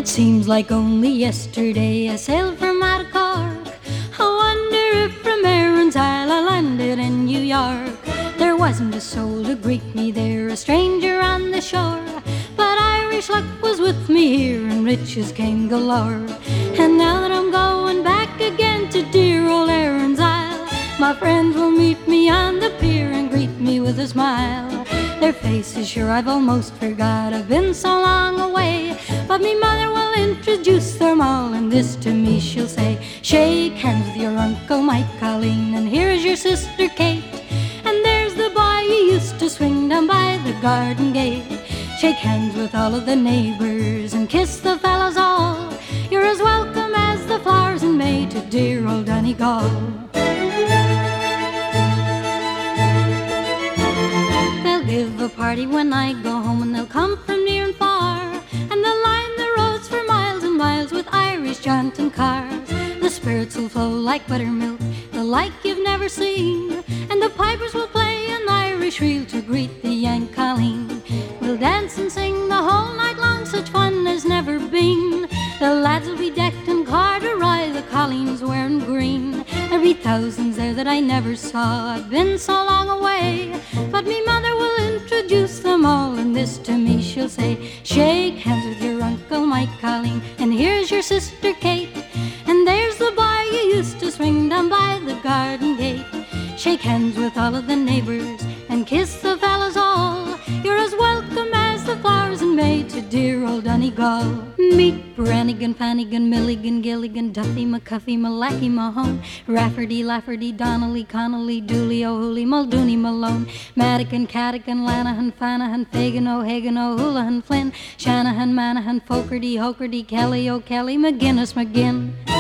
It seems like only yesterday I sailed from out of Cork. I wonder if from Erin's Isle I landed in New York. There wasn't a soul to greet me there, a stranger on the shore, but Irish luck was with me here and riches came galore. And now that I'm going back again to dear old Erin's Isle, my friends will meet me on the pier and greet me with a smile. Their faces sure I've almost forgot, I've been so long away, but me mother will introduce them all, and this to me she'll say: shake hands with your Uncle Mike, Colleen, and here's your sister Kate, and there's the boy you used to swing down by the garden gate. Shake hands with all of the neighbors and kiss the fellows all. You're as welcome as the flowers in May to dear old Donegal. They'll give a party when I go home, and they'll come from near and far, and they'll line the roads for miles and miles with Irish jaunting cars. The spirits will flow like buttermilk, the like you've never seen, and the pipers will play an Irish reel to greet the young Colleen. We'll dance and sing the whole night long, such fun as never been. The lads will be decked in corduroy, the Colleen's wearing green. There'll be thousands there that I never saw, I've been so long away, but me mother will introduce them all, and this to me she'll say: shake hands with your Uncle Mike, Colleen, and here's your sister Kate, and there's the boy you used to swing down by the garden gate. Shake hands with all of the neighbors and kiss the fellows all. You're as welcome as the flowers in May to dear old Donegal. Meet Brannigan, Fannigan, Milligan, Gilligan, Duffy, McCuffy, Malacky, Mahone, Rafferty, Lafferty, Donnelly, Connolly, Dooley, O'Hooley, Muldooney, Malone, Madigan, Cadigan, Lanahan, Fanahan, Fagan, O'Hagan, O'Houlihan, Flynn, Shanahan, Manahan, Fogarty, Hogarty, Kelly, O'Kelly, McGinnis, McGinn.